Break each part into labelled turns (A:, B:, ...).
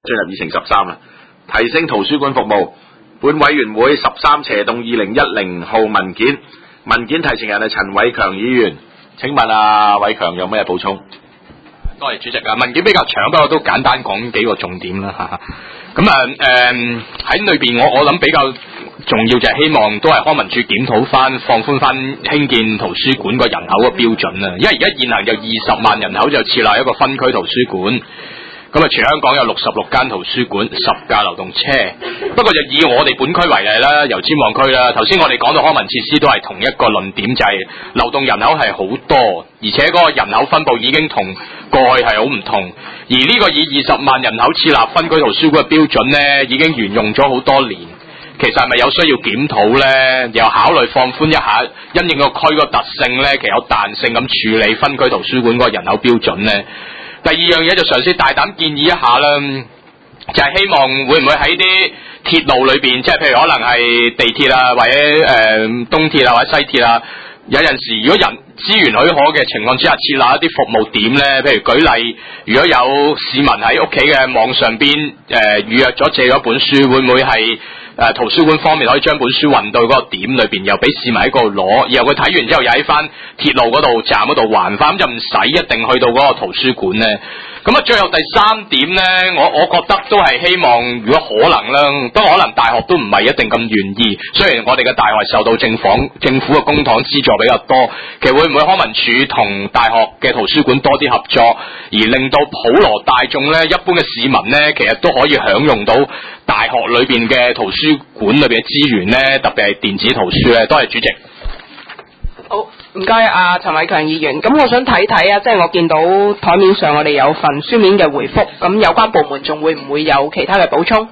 A: 進入議程13啦，提升圖書館服務。本委員會13斜動2010號文件提呈人係陳偉強議員，請問偉強有咩補充？
B: 多謝主席啊，文件比較長，不過都簡單講幾個重點啦嚇。咁喺裏邊我諗比較重要就係希望都係康文署檢討翻放寬翻興建圖書館個人口嘅標準啦，因為而家現行就20萬人口就設立一個分區圖書館。咁全香港有66間圖書館，10架流動車。不過就以我哋本區為例啦，油尖旺區啦，頭先我哋講到康文設施都係同一個論點，就係流動人口係好多，而且嗰個人口分佈已經同過去係好唔同。而呢個以20萬人口設立分區圖書館嘅標準呢，已經沿用咗好多年。其實係咪有需要檢討呢？又考慮放寬一下，因應個區個特性呢，其實有彈性咁處理分區圖書館嗰個人口標準呢。第二樣嘢就嘗試大膽建議一下啦，就係希望會唔會喺啲鐵路裏邊，即係譬如可能係地鐵啊，或者東鐵啊，或者西鐵啊，有陣時如果人資源許可嘅情況之下，設立一啲服務點咧，譬如舉例，如果有市民喺屋企嘅網上邊預約咗借咗本書，會唔會係圖書館方面可以將本書運到嗰個點裏邊，又俾市民喺嗰度攞，然後佢睇完之後又喺翻鐵路嗰度站嗰度還翻，咁就唔使一定去到嗰個圖書館咧。咁最後第三點咧，我覺得都係希望，如果可能啦，不過可能大學都唔係一定咁願意。雖然我哋嘅大學受到政府嘅公帑資助比較多，其實會唔會康文署同大學嘅圖書館多啲合作，而令到普羅大眾咧、一般嘅市民咧，其實都可以享用到大學裏邊嘅圖書館裏邊嘅資源咧，特別係電子圖書咧。多謝主席。
C: 好，唔該陳偉強議員。咁我想睇睇啊，即係我見到台面上我哋有份書面嘅回覆，咁有關部門仲會唔會有其他嘅補充？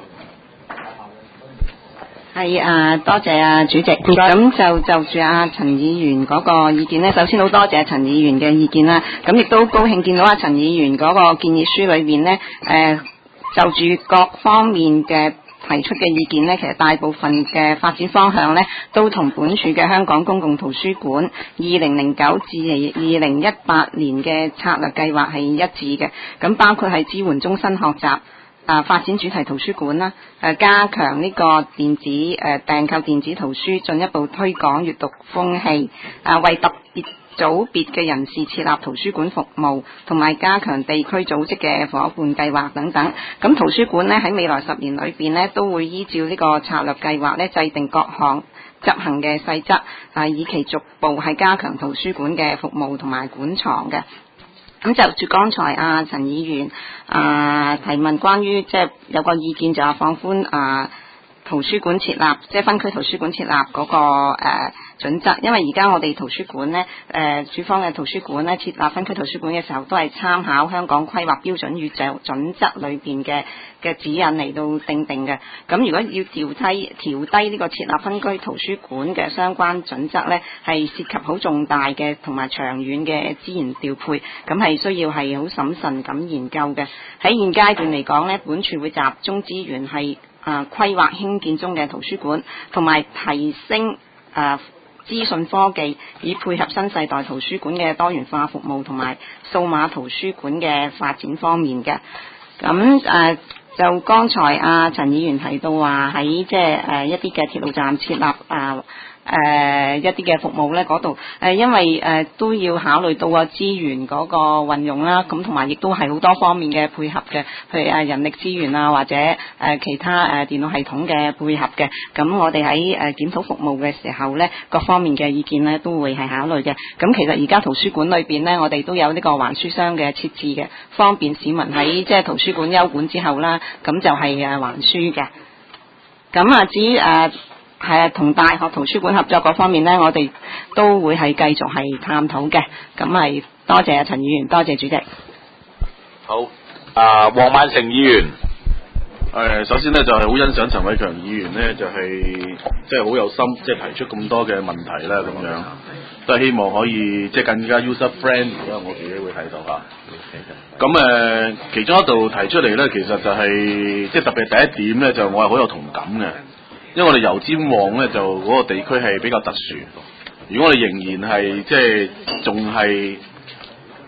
D: 係多謝主席。咁就住陳議員嗰個意見呢，首先好多謝陳議員嘅意見啦。咁亦都高興見到陳議員嗰個建議書裏面呢，就住各方面嘅提出嘅意見呢，其實大部分嘅發展方向呢，都同本署嘅香港公共圖書館2009至2018年嘅策略計劃係一致嘅。咁包括係支援終身學習。發展主題圖書館啦，加強呢個電子訂購電子圖書，進一步推廣閱讀風氣，為特別組別嘅人士設立圖書館服務，同埋加強地區組織嘅夥伴計劃等等。咁圖書館呢，喺未來10年裏邊呢，都會依照呢個策略計劃呢，制定各項執行嘅細則，以期逐步係加強圖書館嘅服務同埋館藏嘅。咁就住剛才陳議員提問關於即係有個意見就係放寬圖書館設立即係分區圖書館設立嗰個準則，因為而家我哋圖書館呢署方嘅圖書館呢設立分區圖書館嘅時候，都係參考香港規劃標準與準則裏邊嘅指引嚟到定嘅。咁如果要調低呢個設立分區圖書館嘅相關準則呢，係涉及好重大嘅同埋長遠嘅資源調配，咁係需要係好審慎咁研究嘅。喺現階段嚟講呢，本署會集中資源係規劃興建中嘅圖書館，同埋提升資訊科技，以配合新世代圖書館嘅多元化服務同埋數碼圖書館嘅發展方面嘅。咁就剛才陳議員提到話喺即係一啲嘅鐵路站設立一啲嘅服務咧嗰度，因為都要考慮到資源嗰個運用啦，咁同埋亦都係好多方面嘅配合嘅，譬如人力資源啊，或者其他電腦系統嘅配合嘅。咁我哋喺檢討服務嘅時候咧，各方面嘅意見咧都會係考慮嘅。咁其實而家圖書館裏邊咧，我哋都有呢個還書箱嘅設置嘅，方便市民喺即係圖書館休館之後啦，咁就係還書嘅。咁至於係同大學圖書館合作嗰方面呢，我哋都會係繼續係探討嘅。咁係多謝陳議員，多謝主席。
A: 好，黃萬成議員。
E: 首先呢，就係好欣賞陳偉強議員呢，就係即係好有心，即係提出咁多嘅問題啦，咁樣都係希望可以即係更加 user friendly 啦。我自己會睇到嚇。咁其中一度提出嚟呢，其實就係即係特別第一點呢，就我係好有同感嘅。因為我哋油尖旺咧就嗰個地區係比較特殊，如果我哋仍然係即係仲係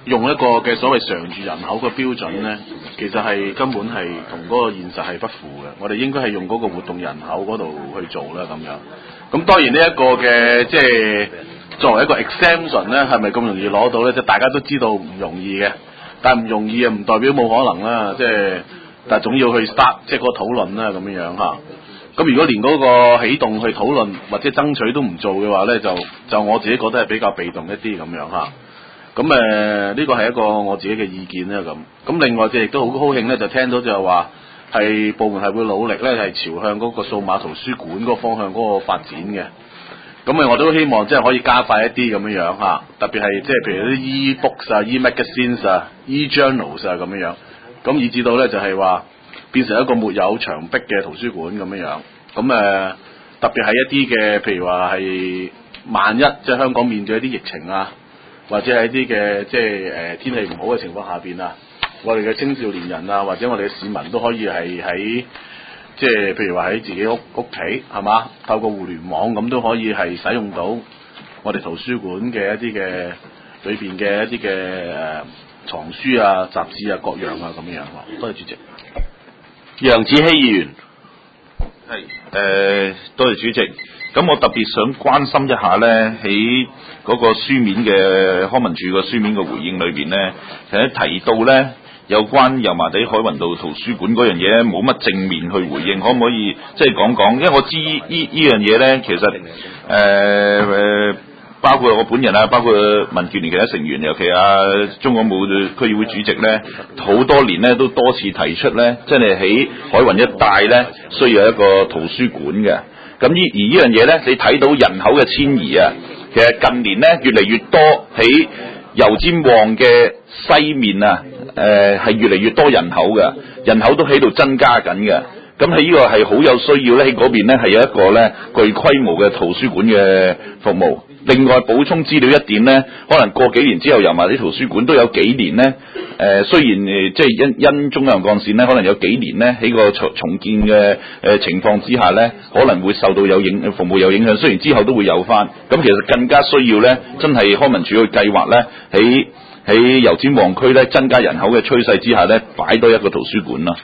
E: 用一個嘅所謂常住人口嘅標準咧，其實係根本係同嗰個現實係不符嘅。我哋應該係用嗰個活動人口嗰度去做啦咁樣。咁當然呢一個嘅即係作為一個 exemption 咧，係咪咁容易攞到咧？即係大家都知道唔容易嘅，但係唔容易啊，唔代表冇可能啦。即係但係總要去 start 即係嗰個討論啦咁樣嚇。咁如果連嗰個起動去討論或者爭取都唔做嘅話咧，就我自己覺得係比較被動一啲咁樣嚇。咁呢個係一個我自己嘅意見啦咁。咁另外亦都好高興咧，就聽到就係話係部門係會努力咧，係朝向嗰個數碼圖書館嗰個方向嗰個發展嘅。咁我都希望即係可以加快一啲咁樣嚇，特別係即係譬如啲 e-books 啊、e-magazines 啊、e-journals 啊咁樣。咁以至到咧就係話變成一個沒有牆壁嘅圖書館咁樣。咁特別係一啲嘅譬如話係萬一即係香港面對一啲疫情啊，或者係一啲嘅即係天氣唔好嘅情況下邊啊，我哋嘅青少年人啊，或者我哋嘅市民都可以係喺即係譬如話喺自己屋企係嘛，透過互聯網咁都可以係使用到我哋圖書館嘅一啲嘅裏邊嘅一啲嘅藏書啊、雜誌啊各樣啊咁樣喎。多謝主席。
A: 楊子希議員，
F: 係多謝主席。咁我特別想關心一下咧，喺嗰個書面嘅康文署個書面嘅回應裏邊咧，其實提到咧有關油麻地海雲道圖書館嗰樣嘢咧，冇乜正面去回應，可唔可以即係講講？因為我知呢樣嘢咧，其實包括我本人啊，包括民建聯其他成員，尤其中港澳區議會主席咧，好多年咧都多次提出咧，真係喺海雲一帶咧需要一個圖書館嘅。咁而呢樣嘢咧，你睇到人口嘅遷移啊，其實近年咧越嚟越多喺油尖旺嘅西面啊，係越嚟越多人口嘅，人口都喺度增加緊嘅。咁喺呢個係好有需要咧，喺嗰邊咧係有一個咧具規模嘅圖書館嘅服務。另外補充資料一點咧，可能過幾年之後油麻地圖書館都有幾年咧，雖然即係因中油幹線咧，可能有幾年咧喺個重建嘅情況之下咧，可能會受到服務有影響。雖然之後都會有翻，咁其實更加需要咧，真係康文署去計劃咧，喺油尖旺區咧增加人口嘅趨勢之下咧，擺多一個圖書館啦。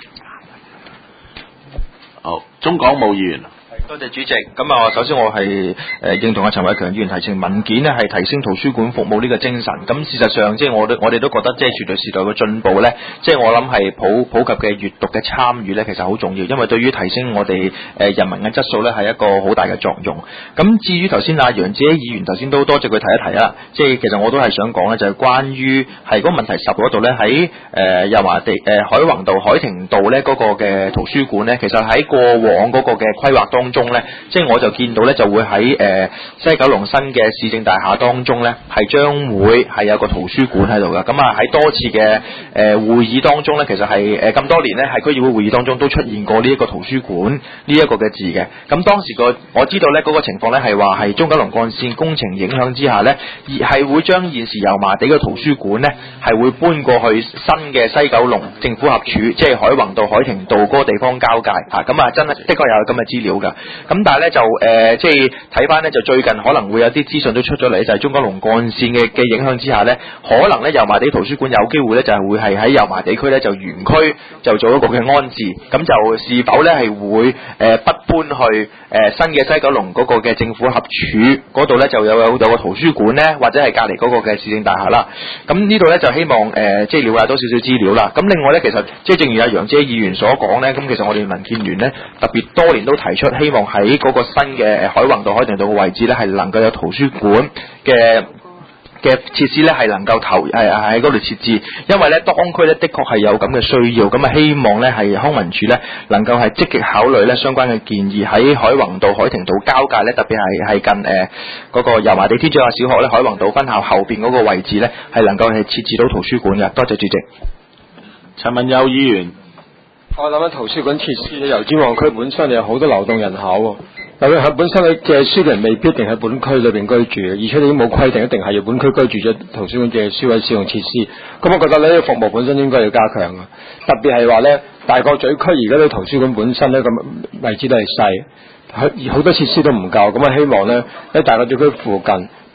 A: 好，中港務議員。
G: 多謝主席。咁首先我係認同陳偉強議員提呈文件呢係提升圖書館服務呢個精神。咁事實上，即係我哋都覺得，即係隨住時代嘅進步呢，即係我諗係普及嘅閱讀嘅參與呢，其實好重要，因為對於提升我哋人民嘅質素呢，係一個好大嘅作用。咁至於頭先楊子希議員頭先都多謝佢提一提啦，即係其實我都係想講呢，就係關於係嗰個問題10嗰度呢，喺油麻地海泓道海庭道呢嗰個嘅圖書館呢，其實喺過往嗰個嘅規劃當中咧，即係我就見到咧，就會喺西九龍新嘅市政大廈當中咧，係將會係有個圖書館喺度噶。咁喺多次嘅會議當中咧，其實係咁多年咧，喺區議會會議當中都出現過呢一個圖書館呢一個嘅字嘅。咁當時我知道咧嗰個情況咧係話係中九龍幹線工程影響之下咧，而係會將現時油麻地嘅圖書館咧係會搬過去新嘅西九龍政府合署，即係海泓道海庭道嗰個地方交界嚇。咁真係的確有咁嘅資料㗎。咁但係咧就即係睇翻咧，就最近可能會有啲資訊都出咗嚟，就係中九龍幹線嘅影響之下咧，可能咧油麻地圖書館有機會咧就係會係喺油麻地區咧就原區就做一個嘅安置，咁就是否咧係會不搬去新嘅西九龍嗰個嘅政府合署嗰度咧就有個圖書館咧，或者係隔離嗰個嘅市政大廈啦。咁呢度咧就希望即係了解多少少資料啦。咁另外咧其實即係正如楊姐議員所講咧，咁其實我哋民建聯咧特別多年都提出希望喺嗰個新嘅海泓道海庭道嘅位置咧係能夠有圖書館嘅設施咧係能夠喺嗰度設置，因為咧當區咧的確係有咁嘅需要，咁希望咧係康文署咧能夠係積極考慮咧相關嘅建議，喺海泓道海庭道交界咧，特別係近嗰個油麻地天主教小學咧海泓道分校後邊嗰個位置咧係能夠係設置到圖書館嘅。多謝主席。
A: 陳文友議員。
H: 我諗緊圖書館設施咧，油尖旺區本身有好多流動人口，尤其係本身嘅借書嘅人未必一定喺本區裏邊居住，而且你都冇規定一定係要本區居住咗圖書館借書或者使用設施。咁我覺得呢個服務本身應該要加強嘅，特別係話咧大角咀區而家啲圖書館本身咧咁位置都係細，好多設施都唔夠，咁希望咧喺大角咀區附近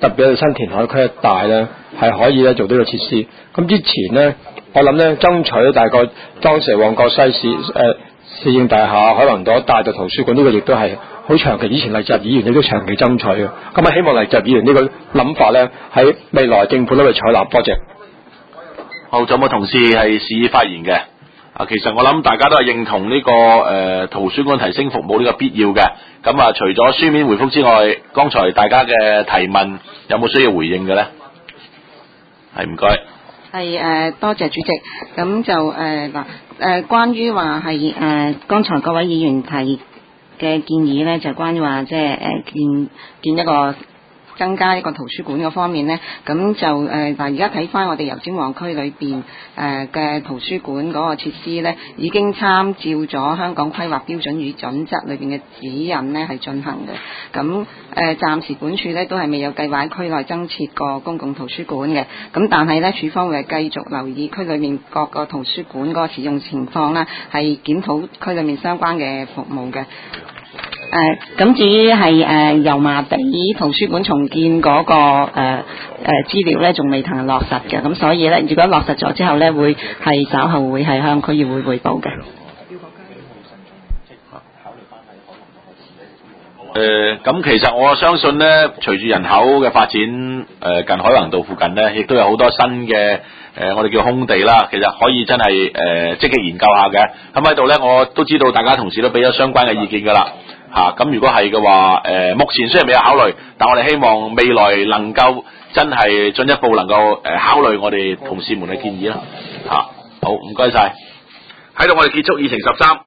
H: 特別係新填海區一帶咧，係可以咧做呢個設施。咁之前咧，我諗咧爭取大概當時旺角西市市政大廈海泓道帶到圖書館呢個亦都係好長期，以前黎澤議員亦都長期爭取嘅。咁啊，希望黎澤議員呢個諗法咧喺未來政府都會採納。多謝。
A: 好，仲有冇同事係示意發言嘅？其實我諗大家都係認同呢個圖書館提升服務呢個必要嘅。咁啊，除咗書面回覆之外，剛才大家嘅提問有冇需要回應嘅咧？係，唔該。
D: 係多謝主席。咁就關於話係剛才各位議員提嘅建議咧，就關於話即係建一個增加一個圖書館嗰方面呢，咁就而家睇翻我哋油尖旺區裏邊嘅圖書館嗰個設施呢，已經參照咗香港規劃標準與準則裏邊嘅指引呢係進行嘅。咁暫時本處呢都係未有計劃喺區內增設個公共圖書館嘅。咁但係呢，署方會繼續留意區裏面各個圖書館嗰個使用情況啦，係檢討區裏面相關嘅服務嘅。咁至於係油麻地圖書館重建嗰個資料咧，仲未曾落實嘅，咁所以咧，如果落實咗之後咧，會係稍後會係向區議會匯報嘅。
A: 咁其實我相信咧，隨住人口嘅發展，近海泓道附近咧，亦都有好多新嘅我哋叫空地啦。其實可以真係積極研究下嘅。咁喺度咧，我都知道大家同事都俾咗相關嘅意見㗎啦。咁如果係嘅話，目前雖然未有考慮，但我哋希望未來能夠真係進一步能夠考慮我哋同事們嘅建議啦。好，唔該晒。喺度我哋結束議程13。